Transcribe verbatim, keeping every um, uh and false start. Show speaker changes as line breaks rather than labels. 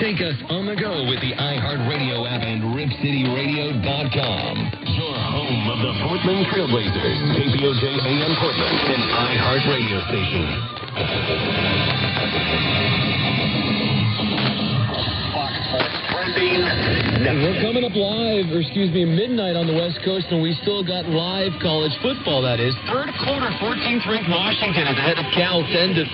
Take us on the go with the iHeartRadio app and Rip City Radio dot com. Your home of the Portland Trailblazers. K P O J A M Portland, an iHeart radio station. Fox Sports trending.
We're coming up live, or excuse me, midnight on the West Coast, and we still got live college football, that is. Third quarter, fourteenth ranked Washington is ahead of Cal ten to